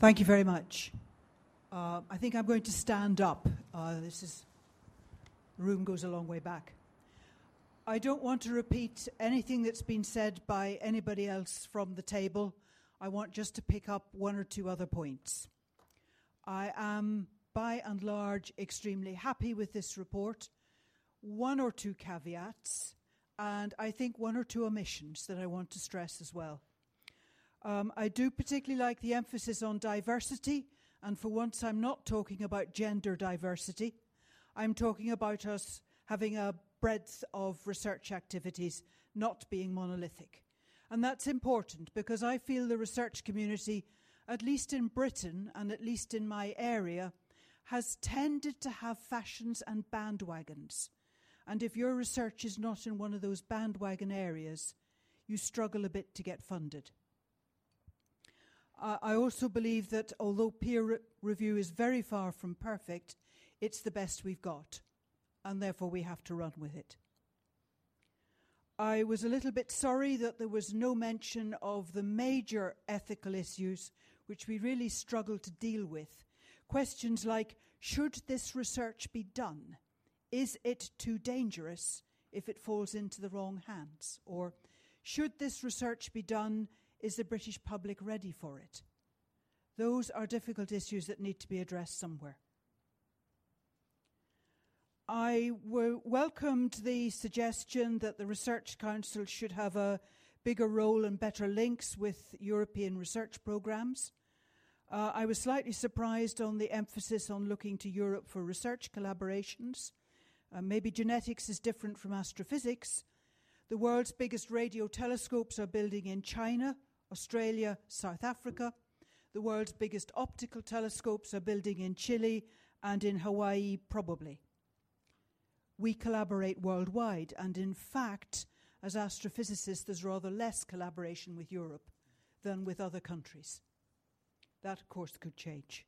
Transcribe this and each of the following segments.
Thank you very much. I think I'm going to stand up. The room goes a long way back. I don't want to repeat anything that's been said by anybody else from the table. I want just to pick up one or two other points. I am, by and large, extremely happy with this report. One or two caveats, and I think one or two omissions that I want to stress as well. I do particularly like the emphasis on diversity, and for once I'm not talking about gender diversity. I'm talking about us having a breadth of research activities, not being monolithic. And that's important because I feel the research community, at least in Britain and at least in my area, has tended to have fashions and bandwagons. And if your research is not in one of those bandwagon areas, you struggle a bit to get funded. I also believe that although peer review is very far from perfect, it's the best we've got, and therefore we have to run with it. I was a little bit sorry that there was no mention of the major ethical issues which we really struggle to deal with. Questions like, should this research be done? Is it too dangerous if it falls into the wrong hands? Or, should this research be done? Is the British public ready for it? Those are difficult issues that need to be addressed somewhere. I welcomed the suggestion that the Research Council should have a bigger role and better links with European research programmes. I was slightly surprised on the emphasis on looking to Europe for research collaborations. Maybe genetics is different from astrophysics. The world's biggest radio telescopes are building in China, Australia, South Africa. The world's biggest optical telescopes are building in Chile and in Hawaii, probably. We collaborate worldwide, and in fact, as astrophysicists, there's rather less collaboration with Europe than with other countries. That, of course, could change.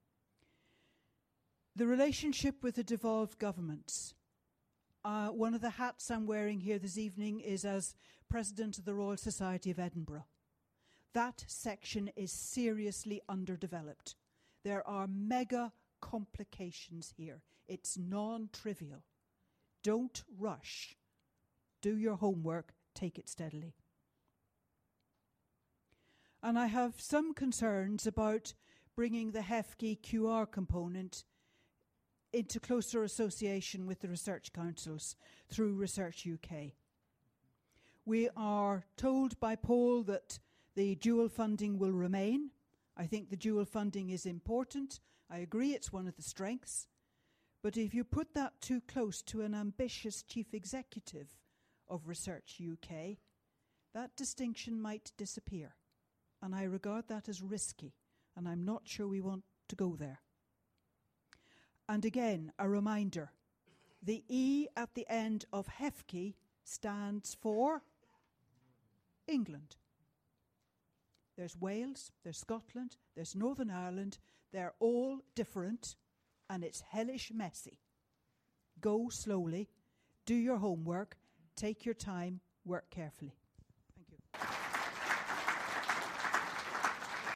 The relationship with the devolved governments. One of the hats I'm wearing here this evening is as President of the Royal Society of Edinburgh. That section is seriously underdeveloped. There are mega complications here. It's non-trivial. Don't rush. Do your homework. Take it steadily. And I have some concerns about bringing the HEFCE QR component into closer association with the research councils through Research UK. We are told by Paul that the dual funding will remain. I think the dual funding is important. I agree it's one of the strengths. But if you put that too close to an ambitious chief executive of Research UK, that distinction might disappear. And I regard that as risky, and I'm not sure we want to go there. And again, a reminder, the E at the end of HEFCE stands for England. There's Wales, there's Scotland, there's Northern Ireland. They're all different, and it's hellish messy. Go slowly, do your homework, take your time, work carefully.